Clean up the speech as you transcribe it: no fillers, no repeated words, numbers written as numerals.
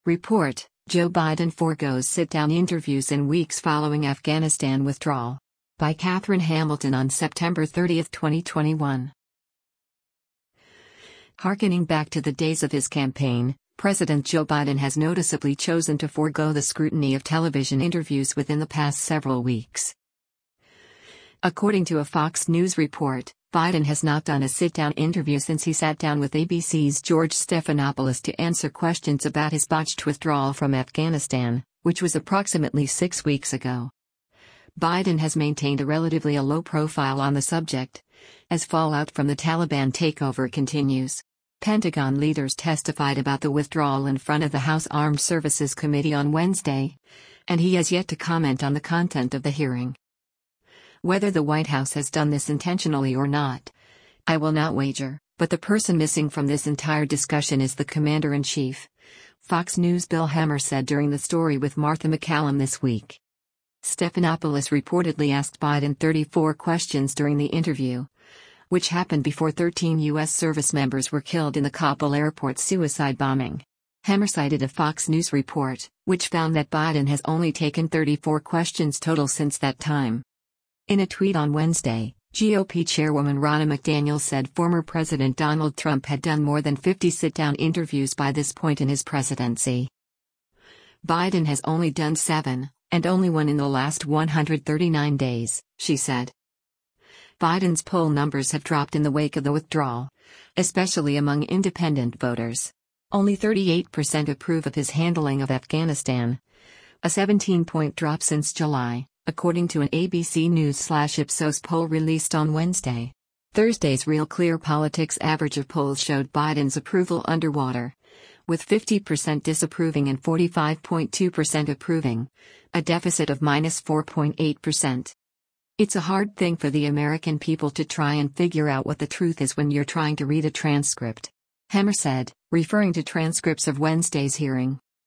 Report: Joe Biden forgoes sit-down interviews in weeks following Afghanistan withdrawal. By Catherine Hamilton on September 30, 2021. Harkening back to the days of his campaign, President Joe Biden has noticeably chosen to forego the scrutiny of television interviews within the past several weeks. According to a Fox News report, Biden has not done a sit-down interview since he sat down with ABC's George Stephanopoulos to answer questions about his botched withdrawal from Afghanistan, which was approximately 6 weeks ago. Biden has maintained a relatively low profile on the subject, as fallout from the Taliban takeover continues. Pentagon leaders testified about the withdrawal in front of the House Armed Services Committee on Wednesday, and he has yet to comment on the content of the hearing. Whether the White House has done this intentionally or not, I will not wager, but the person missing from this entire discussion is the Commander-in-Chief, Fox News' Bill Hemmer said during the story with Martha MacCallum this week. Stephanopoulos reportedly asked Biden 34 questions during the interview, which happened before 13 U.S. service members were killed in the Kabul airport suicide bombing. Hemmer cited a Fox News report, which found that Biden has only taken 34 questions total since that time. In a tweet on Wednesday, GOP chairwoman Ronna McDaniel said former President Donald Trump had done more than 50 sit-down interviews by this point in his presidency. Biden has only done 7, and only one in the last 139 days, she said. Biden's poll numbers have dropped in the wake of the withdrawal, especially among independent voters. Only 38% approve of his handling of Afghanistan, a 17-point drop since July, according to an ABC News/Ipsos poll released on Wednesday. Thursday's Real Clear Politics average of polls showed Biden's approval underwater, with 50% disapproving and 45.2% approving, a deficit of -4.8%. It's a hard thing for the American people to try and figure out what the truth is when you're trying to read a transcript, Hemmer said, referring to transcripts of Wednesday's hearing.